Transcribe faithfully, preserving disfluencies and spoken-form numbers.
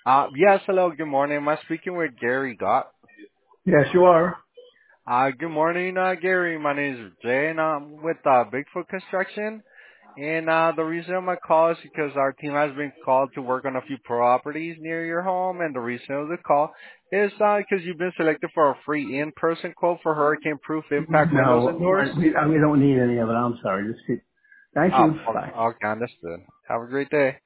Uh, yes, hello, good morning. Am I speaking with Gary Gott? Yes, you are. Uh, good morning, uh, Gary. My name is Jay, and I'm with uh, Bigfoot Construction. And uh, the reason of my call is because our team has been called to work on a few properties near your home. And the reason of the call is uh, because you've been selected for a free in-person quote for hurricane-proof impact windows and No, doors. we, we don't need any of it. I'm sorry. Just keep. Thank Oh, you. Bye. okay, understood. Have a great day.